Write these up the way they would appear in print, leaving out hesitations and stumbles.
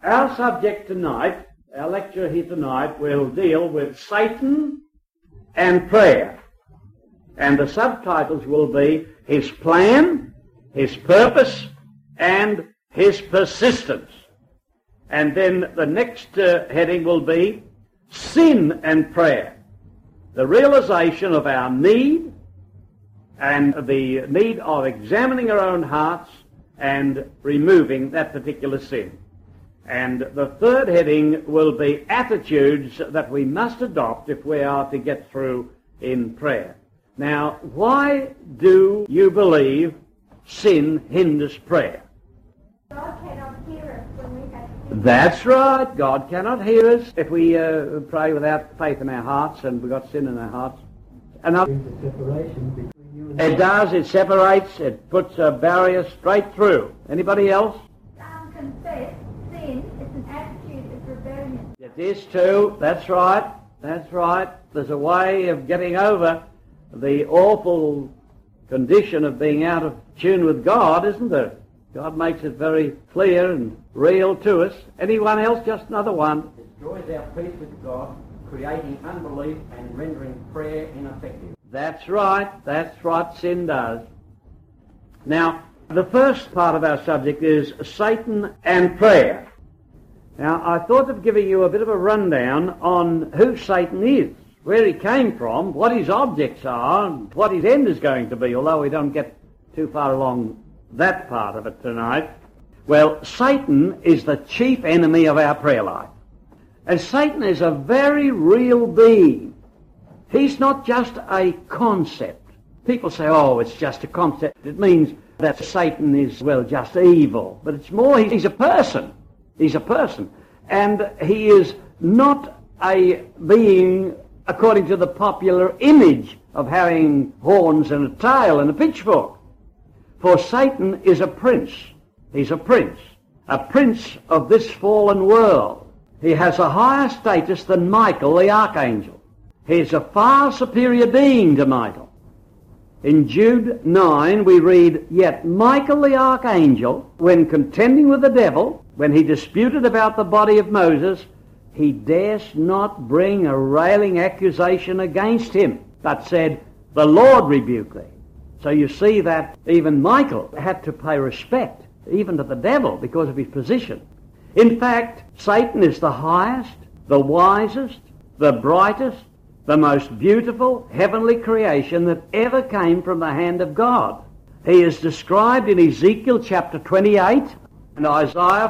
our subject tonight, our lecture here tonight, will deal with Satan and prayer. And the subtitles will be his plan, his purpose, and his persistence. And then the next heading will be sin and prayer. The realization of our need and the need of examining our own hearts and removing that particular sin. And the third heading will be attitudes that we must adopt if we are to get through in prayer. Now, why do you believe sin hinders prayer? God cannot hear us when we have sin. That's right. God cannot hear us if we pray without faith in our hearts and we've got sin in our hearts. It does. It separates. It puts a barrier straight through. Anybody else? Confess sin is an attitude of rebellion. It is too. That's right. That's right. There's a way of getting over the awful condition of being out of tune with God, isn't there? God makes it very clear and real to us. Anyone else? Just another one. It destroys our peace with God, creating unbelief and rendering prayer ineffective. That's right. That's what sin does. Now, the first part of our subject is Satan and prayer. Now, I thought of giving you a bit of a rundown on who Satan is, where he came from, what his objects are, and what his end is going to be, although we don't get too far along that part of it tonight. Well, Satan is the chief enemy of our prayer life. And Satan is a very real being. He's not just a concept. People say, oh, it's just a concept. It means that Satan is, well, just evil. But it's more, he's a person. He's a person. And he is not a being according to the popular image of having horns and a tail and a pitchfork. For Satan is a prince. He's a prince of this fallen world. He has a higher status than Michael the archangel. He's a far superior being to Michael. In Jude 9 we read, "Yet Michael the archangel, when contending with the devil, when he disputed about the body of Moses, he durst not bring a railing accusation against him, but said, The Lord rebuke thee." So you see that even Michael had to pay respect, even to the devil, because of his position. In fact, Satan is the highest, the wisest, the brightest, the most beautiful heavenly creation that ever came from the hand of God. He is described in Ezekiel chapter 28 and Isaiah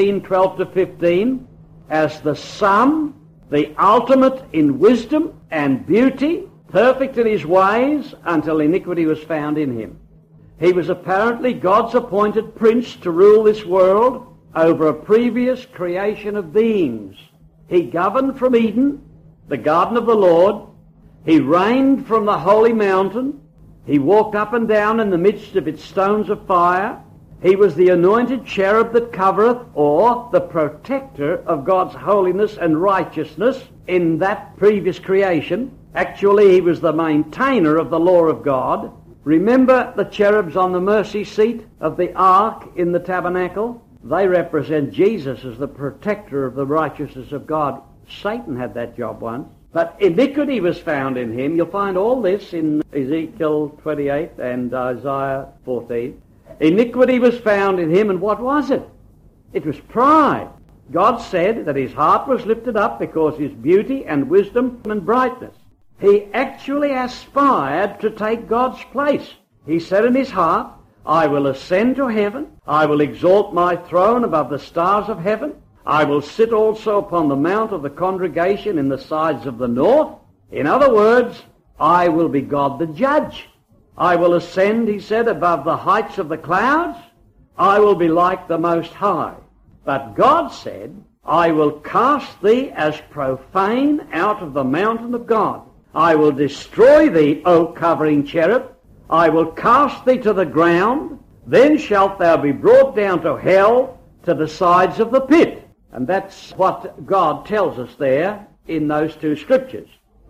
14:12-15 as the Son, the ultimate in wisdom and beauty, perfect in his ways until iniquity was found in him. He was apparently God's appointed prince to rule this world over a previous creation of beings. He governed from Eden, the garden of the Lord. He reigned from the holy mountain. He walked up and down in the midst of its stones of fire. He was the anointed cherub that covereth, or the protector of God's holiness and righteousness in that previous creation. Actually, he was the maintainer of the law of God. Remember the cherubs on the mercy seat of the ark in the tabernacle? They represent Jesus as the protector of the righteousness of God. Satan had that job once. But iniquity was found in him. You'll find all this in Ezekiel 28 and Isaiah 14. Iniquity was found in him, and what was it? It was pride. God said that his heart was lifted up because his beauty and wisdom and brightness. He actually aspired to take God's place. He said in his heart, I will ascend to heaven. I will exalt my throne above the stars of heaven. I will sit also upon the mount of the congregation in the sides of the north. In other words, I will be God the judge. I will ascend, he said, above the heights of the clouds. I will be like the Most High. But God said, I will cast thee as profane out of the mountain of God. I will destroy thee, O covering cherub. I will cast thee to the ground. Then shalt thou be brought down to hell, to the sides of the pit. And that's what God tells us there in those two scriptures.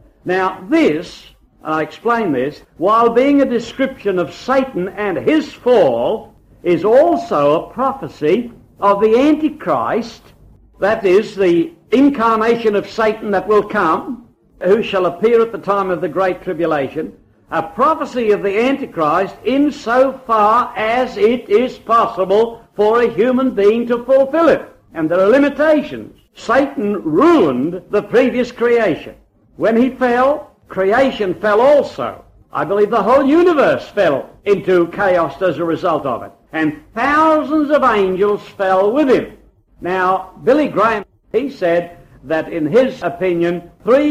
Now this, I explain this, while being a description of Satan and his fall, is also a prophecy of the Antichrist that is the incarnation of Satan that will come, who shall appear at the time of the Great Tribulation, a prophecy of the Antichrist insofar as it is possible for a human being to fulfill it. And there are limitations. Satan ruined the previous creation. When he fell, creation fell also. I believe the whole universe fell into chaos as a result of it. And thousands of angels fell with him. Now, Billy Graham, he said that in his opinion,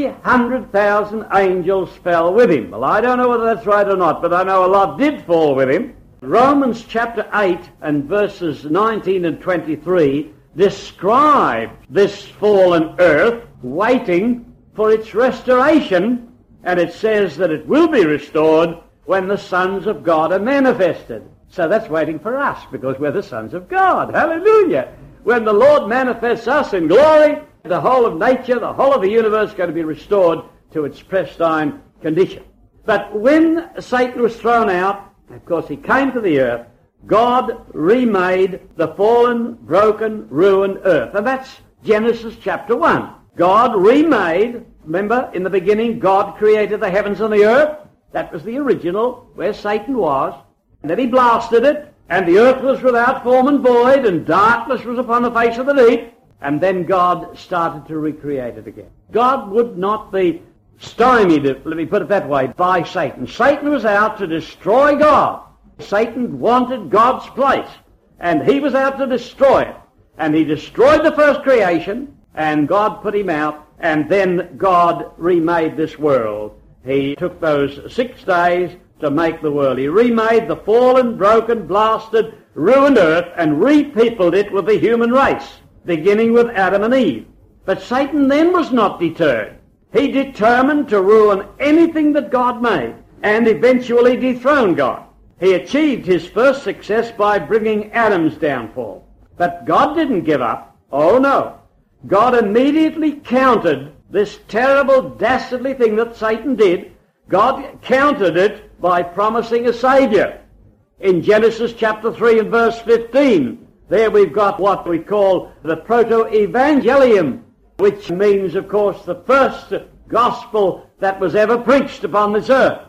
300,000 angels fell with him. Well, I don't know whether that's right or not, but I know a lot did fall with him. Romans chapter 8 and verses 19 and 23 describe this fallen earth waiting for its restoration, and it says that it will be restored when the sons of God are manifested. So that's waiting for us, because we're the sons of God. Hallelujah! When the Lord manifests us in glory, the whole of nature, the whole of the universe is going to be restored to its pristine condition. But when Satan was thrown out, of course he came to the earth, God remade the fallen, broken, ruined earth. And that's Genesis chapter 1. God remade, remember, in the beginning God created the heavens and the earth. That was the original, where Satan was. And then he blasted it, and the earth was without form and void, and darkness was upon the face of the deep. And then God started to recreate it again. God would not be stymied, let me put it that way, by Satan. Satan was out to destroy God. Satan wanted God's place, and he was out to destroy it. And he destroyed the first creation, and God put him out, and then God remade this world. He took those 6 days to make the world. He remade the fallen, broken, blasted, ruined earth and repeopled it with the human race, beginning with Adam and Eve. But Satan then was not deterred. He determined to ruin anything that God made and eventually dethrone God. He achieved his first success by bringing Adam's downfall. But God didn't give up. Oh, no. God immediately countered this terrible, dastardly thing that Satan did. God countered it by promising a Savior. In Genesis chapter 3 and verse 15, there we've got what we call the proto-evangelium, which means, of course, the first gospel that was ever preached upon this earth.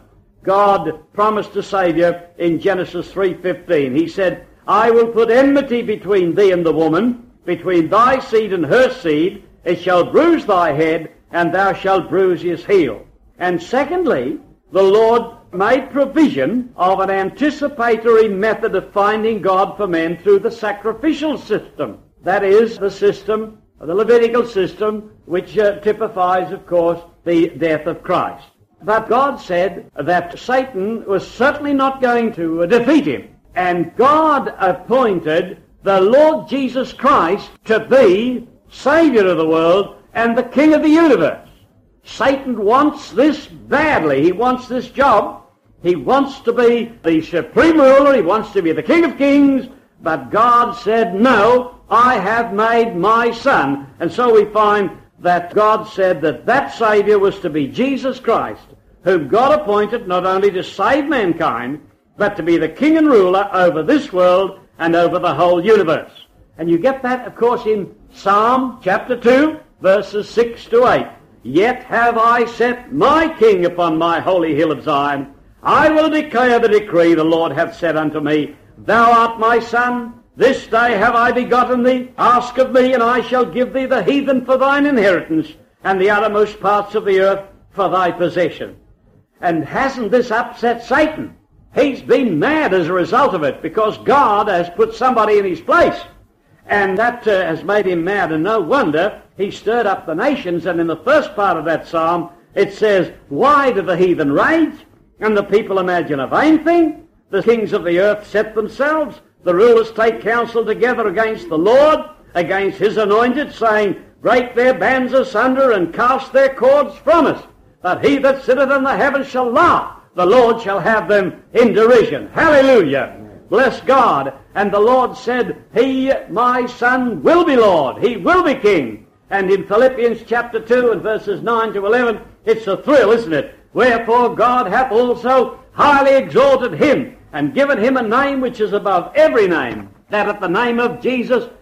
God promised a Savior in Genesis 3:15. He said, I will put enmity between thee and the woman, between thy seed and her seed. It shall bruise thy head, and thou shalt bruise his heel. And secondly, the Lord made provision of an anticipatory method of finding God for men through the sacrificial system. That is, the system, the Levitical system, which typifies, of course, the death of Christ. But God said that Satan was certainly not going to defeat him. And God appointed the Lord Jesus Christ to be Savior of the world and the King of the universe. Satan wants this badly. He wants this job. He wants to be the supreme ruler. He wants to be the King of Kings. But God said, no, I have made my Son. And so we find that God said that that Savior was to be Jesus Christ, whom God appointed not only to save mankind, but to be the King and ruler over this world and over the whole universe. And you get that, of course, in Psalm chapter 2, verses 6 to 8. Yet have I set my King upon my holy hill of Zion. I will declare the decree. The Lord hath said unto me, Thou art my Son. This day have I begotten thee. Ask of me, and I shall give thee the heathen for thine inheritance, and the uttermost parts of the earth for thy possession. And hasn't this upset Satan? He's been mad as a result of it, because God has put somebody in his place. And that has made him mad, and no wonder he stirred up the nations. And in the first part of that psalm, it says, Why do the heathen rage, and the people imagine a vain thing? The kings of the earth set themselves. The rulers take counsel together against the Lord, against his anointed, saying, Break their bands asunder, and cast their cords from us. But he that sitteth in the heavens shall laugh. The Lord shall have them in derision. Hallelujah. Bless God. And the Lord said, He, my Son, will be Lord. He will be King. And in Philippians chapter 2 and verses 9 to 11, it's a thrill, isn't it? Wherefore God hath also highly exalted him, and given him a name which is above every name, that at the name of Jesus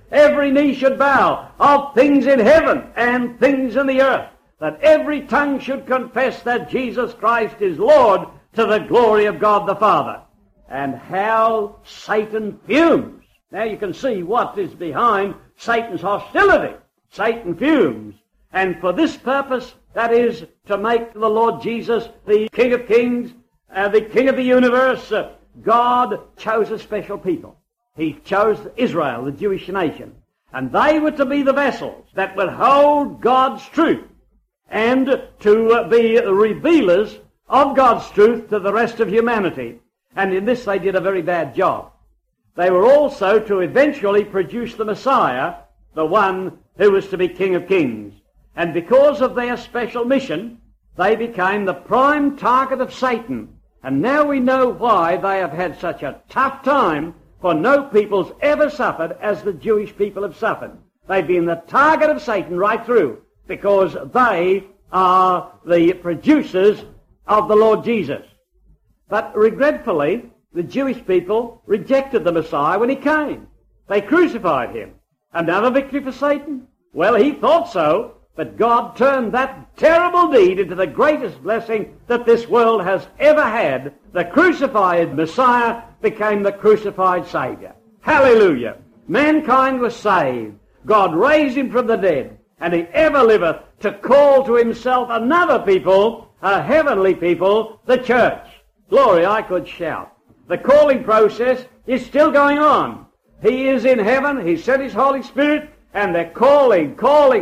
every knee should bow, of things in heaven and things in the earth, that every tongue should confess that Jesus Christ is Lord, to the glory of God the Father. And how Satan fumes. Now you can see what is behind Satan's hostility. Satan fumes. And for this purpose, that is, to make the Lord Jesus the King of Kings, the King of the universe, God chose a special people. He chose Israel, the Jewish nation. And they were to be the vessels that would hold God's truth and to be the revealers of God's truth to the rest of humanity. And in this they did a very bad job. They were also to eventually produce the Messiah, the one who was to be King of Kings. And because of their special mission, they became the prime target of Satan. And now we know why they have had such a tough time, for no people's ever suffered as the Jewish people have suffered. They've been the target of Satan right through, because they are the producers of the Lord Jesus. But regretfully, the Jewish people rejected the Messiah when he came. They crucified him. Another victory for Satan? Well, he thought so, but God turned that terrible deed into the greatest blessing that this world has ever had. The crucified Messiah became the crucified Savior. Hallelujah! Mankind was saved. God raised him from the dead, and he ever liveth to call to himself another people, a heavenly people, the church. Glory, I could shout. The calling process is still going on. He is in heaven, he sent his Holy Spirit, and they're calling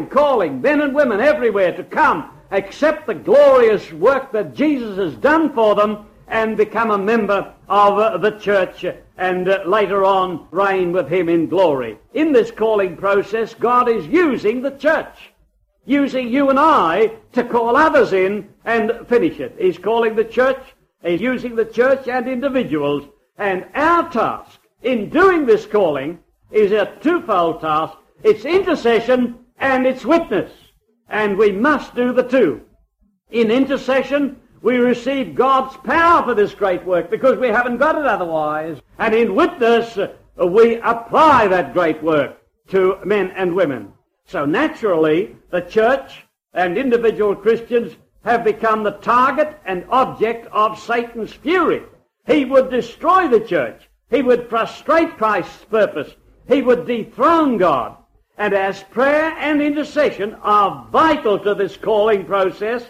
men and women everywhere to come, accept the glorious work that Jesus has done for them, and become a member of the church, and later on reign with him in glory. In this calling process, God is using the church, using you and I to call others in and finish it. He's calling the church, he's using the church and individuals, and our task in doing this calling is a twofold task. It's intercession and it's witness, and we must do the two. In intercession, we receive God's power for this great work because we haven't got it otherwise. And in witness, we apply that great work to men and women. So naturally, the church and individual Christians have become the target and object of Satan's fury. He would destroy the church. He would frustrate Christ's purpose. He would dethrone God. And as prayer and intercession are vital to this calling process,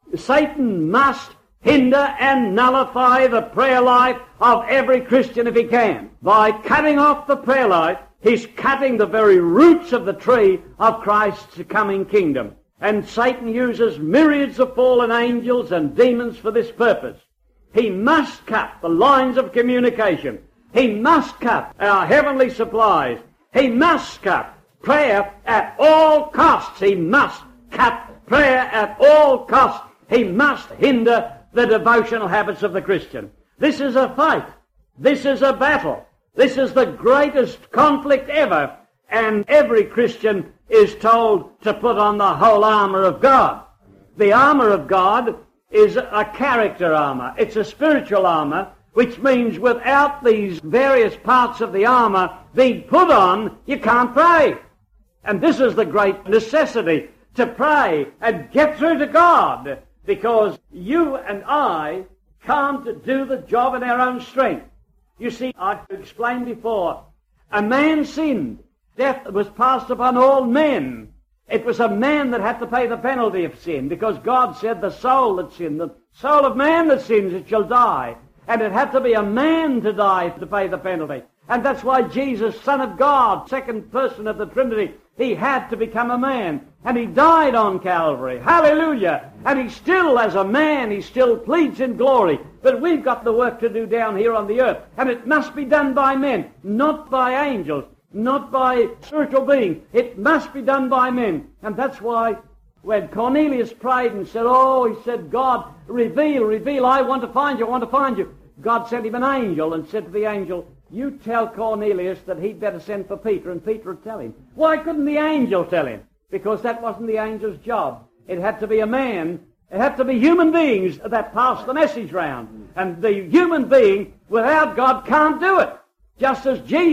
Satan must hinder and nullify the prayer life of every Christian if he can. By cutting off the prayer life, he's cutting the very roots of the tree of Christ's coming kingdom. And Satan uses myriads of fallen angels and demons for this purpose. He must cut the lines of communication. He must cut our heavenly supplies. He must cut prayer at all costs. He must cut prayer at all costs. He must hinder the devotional habits of the Christian. This is a fight. This is a battle. This is the greatest conflict ever. And every Christian is told to put on the whole armor of God. The armor of God is a character armor. It's a spiritual armor, which means without these various parts of the armor being put on, you can't pray. And this is the great necessity, to pray and get through to God, because you and I can't do the job in our own strength. You see, I've explained before, a man sinned. Death was passed upon all men. It was a man that had to pay the penalty of sin, because God said the soul that sinned, the soul of man that sins, it shall die. And it had to be a man to die to pay the penalty. And that's why Jesus, Son of God, second person of the Trinity, he had to become a man. And he died on Calvary. Hallelujah! And he still, as a man, he still pleads in glory. But we've got the work to do down here on the earth. And it must be done by men, not by angels, not by spiritual beings. It must be done by men. And that's why when Cornelius prayed and said, he said, God, reveal, I want to find you. God sent him an angel and said to the angel, you tell Cornelius that he'd better send for Peter, and Peter would tell him. Why couldn't the angel tell him? Because that wasn't the angel's job. It had to be a man. It had to be human beings that passed the message round. And the human being without God can't do it. Just as Jesus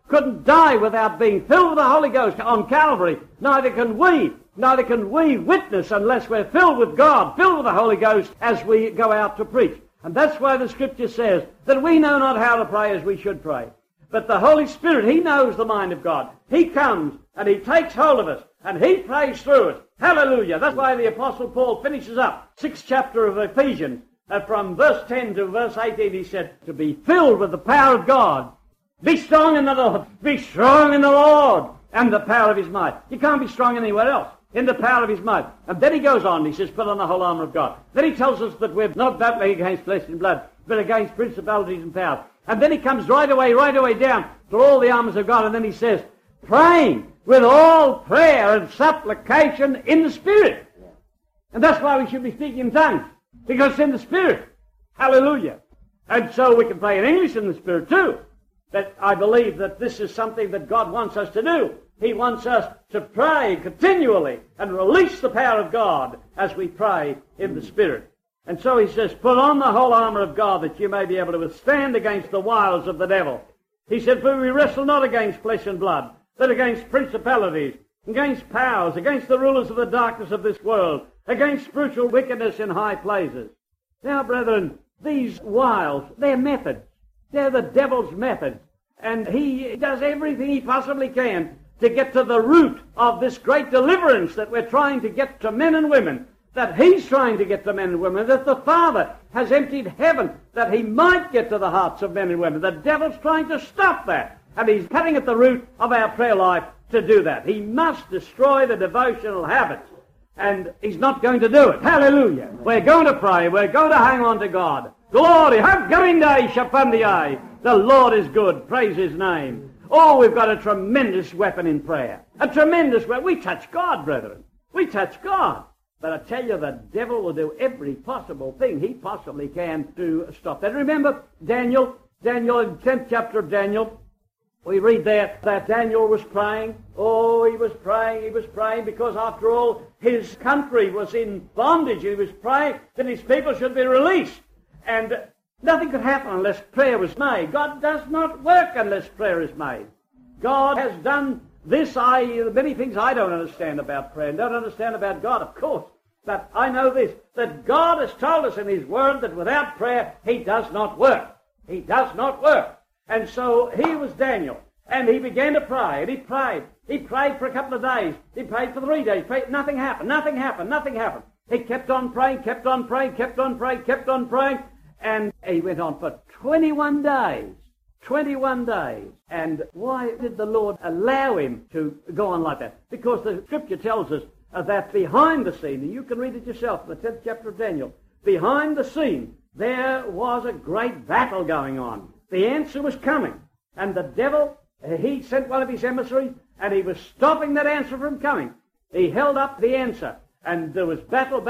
couldn't die without being filled with the Holy Ghost on Calvary. Neither can we witness unless we're filled with God, filled with the Holy Ghost as we go out to preach. And that's why the Scripture says that we know not how to pray as we should pray. But the Holy Spirit, He knows the mind of God. He comes and He takes hold of us and He prays through us. Hallelujah. That's why the Apostle Paul finishes up 6th chapter of Ephesians. From verse 10 to verse 18 he said, to be filled with the power of God. Be strong in the Lord. Be strong in the Lord and the power of His might. You can't be strong anywhere else. In the power of His might. And then he goes on, he says, put on the whole armor of God. Then he tells us that we're not battling against flesh and blood, but against principalities and powers. And then he comes right away down to all the armors of God, and then he says, praying with all prayer and supplication in the Spirit. And that's why we should be speaking in tongues, because it's in the Spirit. Hallelujah. And so we can pray in English in the Spirit too. But I believe that this is something that God wants us to do. He wants us to pray continually and release the power of God as we pray in the Spirit. And so he says, put on the whole armor of God that you may be able to withstand against the wiles of the devil. He said, for we wrestle not against flesh and blood, but against principalities, against powers, against the rulers of the darkness of this world, against spiritual wickedness in high places. Now, brethren, these wiles, they're methods. They're the devil's methods. And he does everything he possibly can to get to the root of this great deliverance that we're trying to get to men and women, that he's trying to get to men and women, that the Father has emptied heaven that he might get to the hearts of men and women. The devil's trying to stop that, and he's cutting at the root of our prayer life to do that. He must destroy the devotional habits, and he's not going to do it. Hallelujah. We're going to pray. We're going to hang on to God. Glory. The Lord is good. Praise His name. Oh, we've got a tremendous weapon in prayer. A tremendous weapon. We touch God, brethren. We touch God. But I tell you, the devil will do every possible thing he possibly can to stop that. Remember Daniel in the 10th chapter of Daniel, we read there that Daniel was praying. Oh, he was praying because after all, his country was in bondage. He was praying that his people should be released. And nothing could happen unless prayer was made. God does not work unless prayer is made. God has done this. Many things I don't understand about prayer and don't understand about God, of course. But I know this, that God has told us in His Word that without prayer, He does not work. He does not work. And so he was Daniel, and he began to pray, and he prayed. He prayed for a couple of days. He prayed for 3 days. Nothing happened. He kept on praying, and he went on for 21 days. 21 days. And why did the Lord allow him to go on like that? Because the Scripture tells us that behind the scene, and you can read it yourself in the 10th chapter of Daniel, behind the scene, there was a great battle going on. The answer was coming. And the devil, he sent one of his emissaries, and he was stopping that answer from coming. He held up the answer, and there was battle.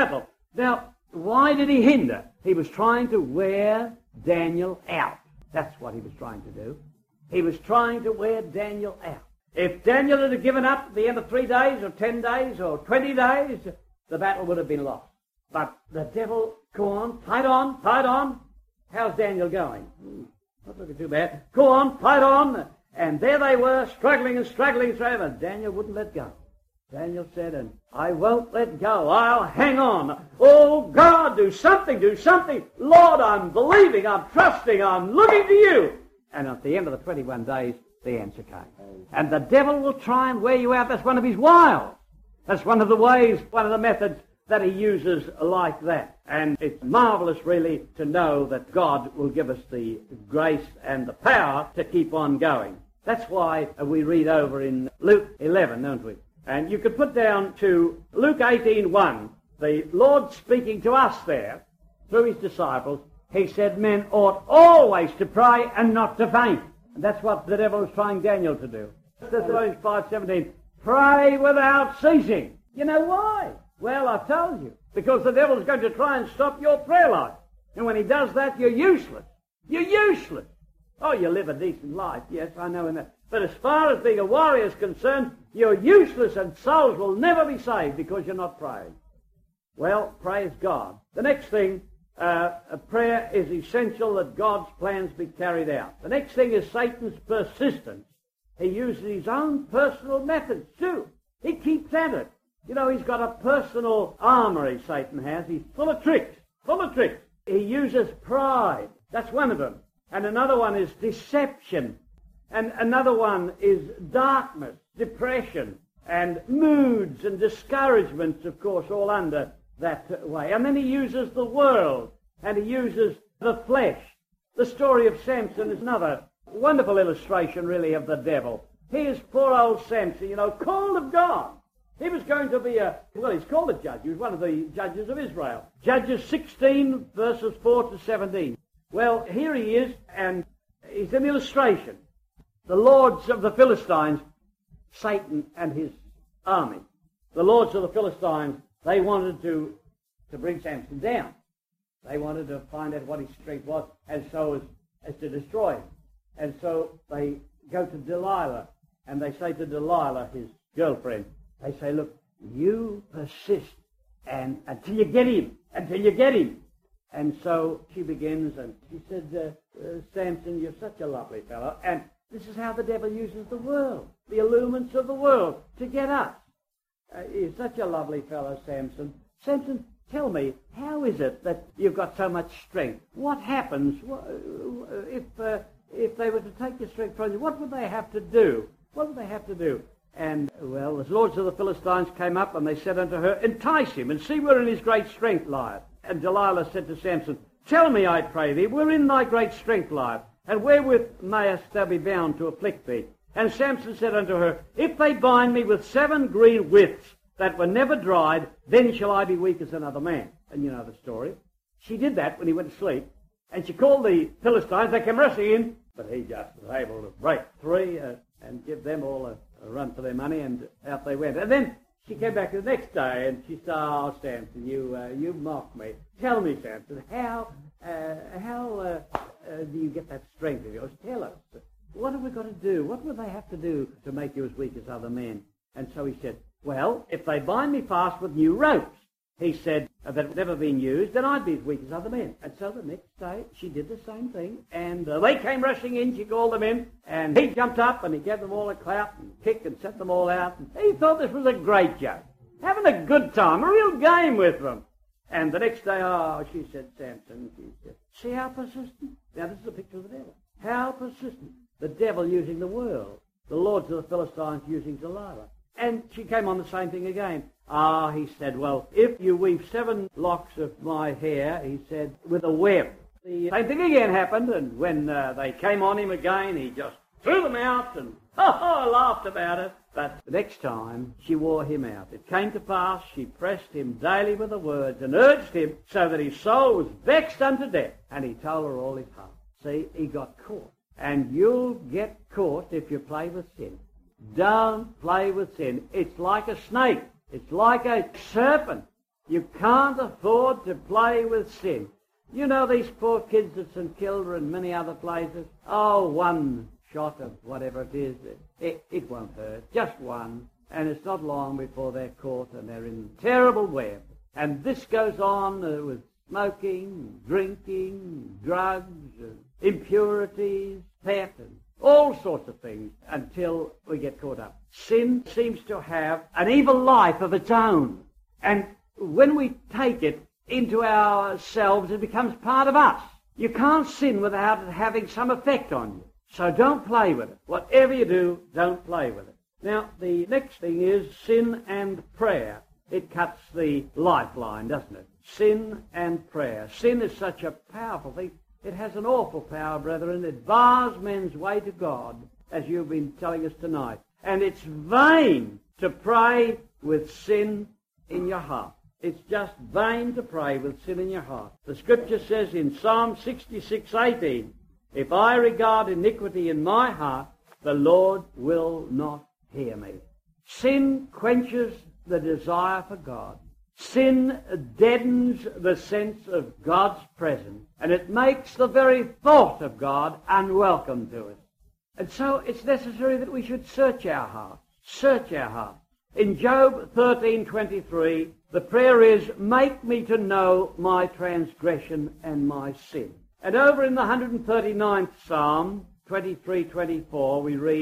Now, why did he hinder? He was trying to wear Daniel out. That's what he was trying to do. He was trying to wear Daniel out. If Daniel had given up at the end of 3 days, or 10 days, or 20 days, the battle would have been lost. But the devil, go on, fight on. How's Daniel going? Not looking too bad. Go on, fight on. And there they were, struggling, and Daniel wouldn't let go. Daniel said, and I won't let go. I'll hang on. Oh, God, do something. Lord, I'm believing, I'm trusting, I'm looking to you. And at the end of the 21 days, the answer came. And the devil will try and wear you out. That's one of his wiles. That's one of the ways, one of the methods that he uses like that. And it's marvelous, really, to know that God will give us the grace and the power to keep on going. That's why we read over in Luke 11, don't we? And you could put down to Luke 18:1, the Lord speaking to us there through His disciples. He said, men ought always to pray and not to faint. And that's what the devil was trying Daniel to do. Thessalonians 5:17, pray without ceasing. You know why? Well, I've told you. Because the devil's going to try and stop your prayer life. And when he does that, you're useless. You're useless. Oh, you live a decent life. Yes, I know in that. But as far as being a warrior is concerned, you're useless and souls will never be saved because you're not praying. Well, praise God. The next thing, prayer is essential that God's plans be carried out. The next thing is Satan's persistence He uses his own personal methods too. He keeps at it. You know, he's got a personal armory, Satan has. He's full of tricks, full of tricks. He uses pride. That's one of them. And another one is deception. And another one is darkness, depression, and moods and discouragements, of course, all under that way. And then he uses the world, and he uses the flesh. The story of Samson is another wonderful illustration, really, of the devil. Here's poor old Samson, you know, called of God. He was going to be he's called a judge. He was one of the judges of Israel. Judges 16, verses 4 to 17. Well, here he is, and he's an illustration. The lords of the Philistines, Satan and his army, the lords of the Philistines, they wanted to bring Samson down. They wanted to find out what his strength was, and so as to destroy him. And so they go to Delilah, and they say to Delilah, his girlfriend, they say, look, you persist and until you get him. And so she begins, and she said, Samson, you're such a lovely fellow. And this is how the devil uses the world, the allurements of the world, to get us. You're such a lovely fellow, Samson. Samson, tell me, how is it that you've got so much strength? What happens if they were to take your strength from you? What would they have to do? What would they have to do? And, well, the lords of the Philistines came up, and they said unto her, entice him, and see wherein his great strength lieth. And Delilah said to Samson, tell me, I pray thee, wherein thy great strength lieth, and wherewith mayest thou be bound to afflict thee? And Samson said unto her, if they bind me with 7 green withs that were never dried, then shall I be weak as another man. And you know the story. She did that when he went to sleep, and she called the Philistines. They came rushing in, but he just was able to break 3 and give them all a run for their money, and out they went. And then she came back the next day, and she said, oh, Samson, you mocked me. Tell me, Samson, how do you get that strength of yours? Tell us. What have we got to do? What would they have to do to make you as weak as other men? And so he said, well, if they bind me fast with new ropes, he said, that had never been used, then I'd be as weak as other men. And so the next day, she did the same thing, and they came rushing in. She called them in, and he jumped up, and he gave them all a clap and kick and set them all out. And he thought this was a great joke, having a good time, a real game with them. And the next day, she said, Samson, she said, see how persistent? Now, this is a picture of the devil. How persistent. The devil using the world. The lords of the Philistines using Delilah. And she came on the same thing again. He said, well, if you weave 7 locks of my hair, he said, with a web. The same thing again happened, and when they came on him again, he just threw them out and laughed about it. But the next time, she wore him out. It came to pass, she pressed him daily with the words and urged him so that his soul was vexed unto death. And he told her all his heart. See, he got caught. And you'll get caught if you play with sin. Don't play with sin. It's like a snake. It's like a serpent. You can't afford to play with sin. You know these poor kids at St Kilda and many other places? Oh, 1 shot of whatever it is, it won't hurt. Just one. And it's not long before they're caught and they're in terrible web. And this goes on with smoking, drinking, drugs, impurities, theft, and all sorts of things until we get caught up. Sin seems to have an evil life of its own. And when we take it into ourselves, it becomes part of us. You can't sin without it having some effect on you. So don't play with it. Whatever you do, don't play with it. Now, the next thing is sin and prayer. It cuts the lifeline, doesn't it? Sin and prayer. Sin is such a powerful thing. It has an awful power, brethren. It bars men's way to God, as you've been telling us tonight. And it's vain to pray with sin in your heart. It's just vain to pray with sin in your heart. The Scripture says in Psalm 66:18, if I regard iniquity in my heart, the Lord will not hear me. Sin quenches the desire for God. Sin deadens the sense of God's presence, and it makes the very thought of God unwelcome to us. And so it's necessary that we should search our hearts. Search our hearts. In Job 13:23, the prayer is, make me to know my transgression and my sin. And over in the 139th Psalm, 23:24, we read,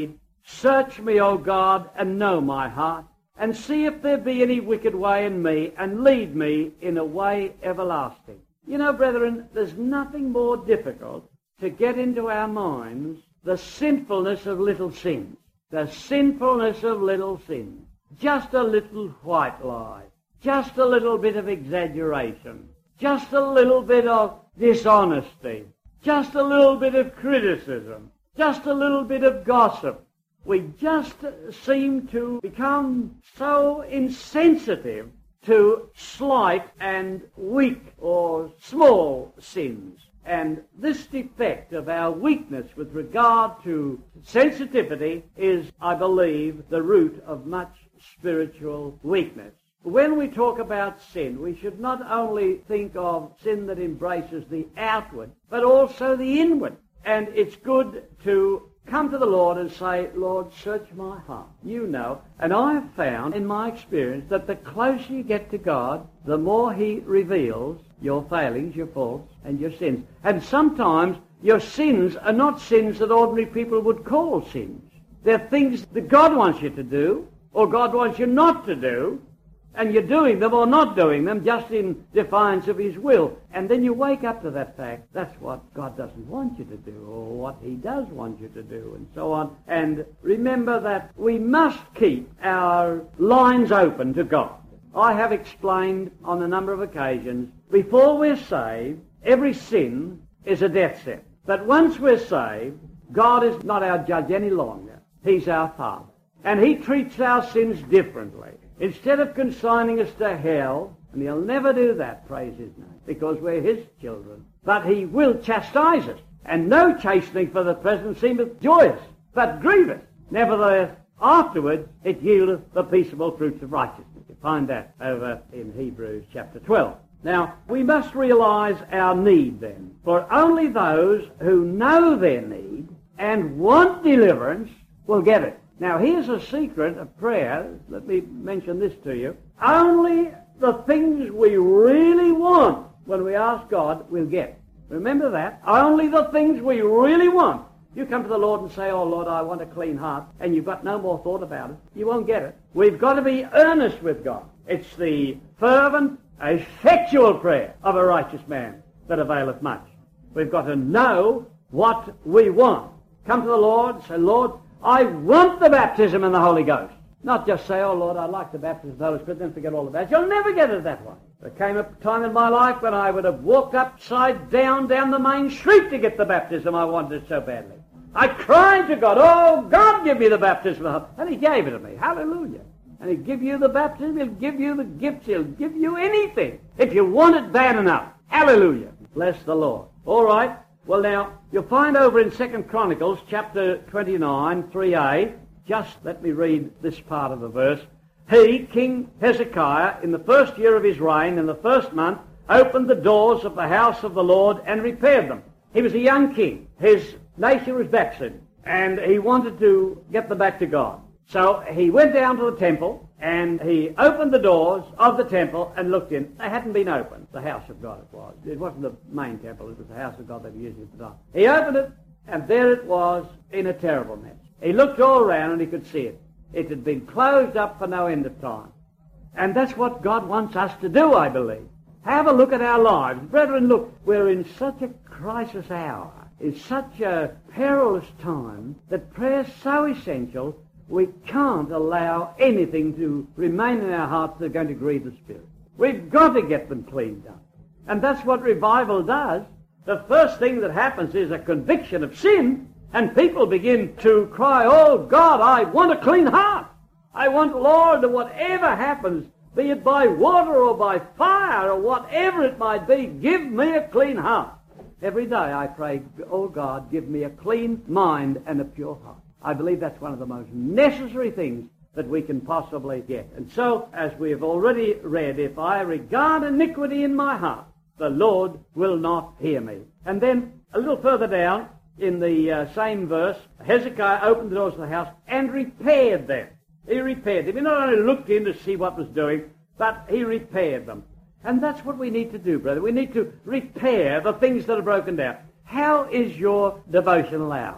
Search me, O God, and know my heart, and see if there be any wicked way in me, and lead me in a way everlasting. You know, brethren, there's nothing more difficult to get into our minds the sinfulness of little sins. The sinfulness of little sins. Just a little white lie. Just a little bit of exaggeration. Just a little bit of dishonesty. Just a little bit of criticism. Just a little bit of gossip. We just seem to become so insensitive to slight and weak or small sins. And this defect of our weakness with regard to sensitivity is, I believe, the root of much spiritual weakness. When we talk about sin, we should not only think of sin that embraces the outward, but also the inward. And it's good to come to the Lord and say, Lord, search my heart. You know. And I have found in my experience that the closer you get to God, the more He reveals your failings, your faults, and your sins. And sometimes your sins are not sins that ordinary people would call sins. They're things that God wants you to do, or God wants you not to do, and you're doing them or not doing them just in defiance of His will. And then you wake up to that fact, that's what God doesn't want you to do, or what He does want you to do, and so on. And remember that we must keep our lines open to God. I have explained on a number of occasions, before we're saved, every sin is a death sentence. But once we're saved, God is not our judge any longer. He's our Father. And He treats our sins differently. Instead of consigning us to hell, and He'll never do that, praise His name, because we're His children, but He will chastise us. And no chastening for the present seemeth joyous, but grievous. Nevertheless, afterwards it yieldeth the peaceable fruits of righteousness. You find that over in Hebrews chapter 12. Now, we must realize our need then, for only those who know their need and want deliverance will get it. Now, here's a secret of prayer. Let me mention this to you. Only the things we really want when we ask God, we'll get. Remember that. Only the things we really want. You come to the Lord and say, oh, Lord, I want a clean heart, and you've got no more thought about it. You won't get it. We've got to be earnest with God. It's the fervent, effectual prayer of a righteous man that availeth much. We've got to know what we want. Come to the Lord and say, Lord, I want the baptism in the Holy Ghost. Not just say, oh, Lord, I'd like the baptism of the Holy Spirit, then forget all about it. You'll never get it that way. There came a time in my life when I would have walked upside down the main street to get the baptism I wanted so badly. I cried to God, oh, God, give me the baptism of the Holy Spirit. And He gave it to me. Hallelujah. And He'll give you the baptism. He'll give you the gifts. He'll give you anything if you want it bad enough. Hallelujah. Bless the Lord. All right. Well, now, you'll find over in 2 Chronicles, chapter 29, 3a, just let me read this part of the verse. He, King Hezekiah, in the first year of his reign, in the first month, opened the doors of the house of the Lord and repaired them. He was a young king. His nation was backslidden, and he wanted to get them back to God. So he went down to the temple, and he opened the doors of the temple and looked in. They hadn't been opened. The house of God it was. It wasn't the main temple. It was the house of God they were using at the time. He opened it, and there it was in a terrible mess. He looked all around, and he could see it. It had been closed up for no end of time. And that's what God wants us to do, I believe. Have a look at our lives. Brethren, look, we're in such a crisis hour. It's such a perilous time that prayer's so essential. We can't allow anything to remain in our hearts that are going to grieve the Spirit. We've got to get them cleaned up. And that's what revival does. The first thing that happens is a conviction of sin, and people begin to cry, oh, God, I want a clean heart. I want, Lord, whatever happens, be it by water or by fire or whatever it might be, give me a clean heart. Every day I pray, oh, God, give me a clean mind and a pure heart. I believe that's one of the most necessary things that we can possibly get. And so, as we have already read, if I regard iniquity in my heart, the Lord will not hear me. And then, a little further down, in the same verse, Hezekiah opened the doors of the house and repaired them. He repaired them. He not only looked in to see what was doing, but he repaired them. And that's what we need to do, brother. We need to repair the things that are broken down. How is your devotional hour?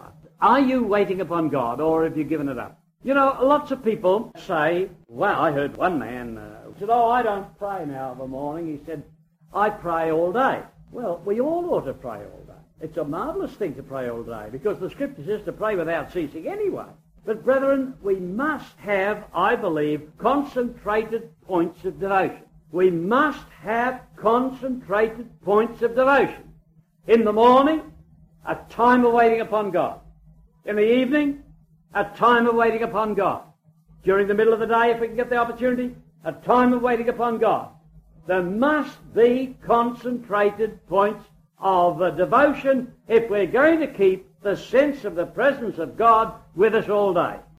Are you waiting upon God, or have you given it up? You know, lots of people say, well, I heard one man said, oh, I don't pray now of a morning. He said, I pray all day. Well, we all ought to pray all day. It's a marvellous thing to pray all day, because the Scripture says to pray without ceasing anyway. But, brethren, we must have, I believe, concentrated points of devotion. We must have concentrated points of devotion. In the morning, a time of waiting upon God. In the evening, a time of waiting upon God. During the middle of the day, if we can get the opportunity, a time of waiting upon God. There must be concentrated points of devotion if we're going to keep the sense of the presence of God with us all day.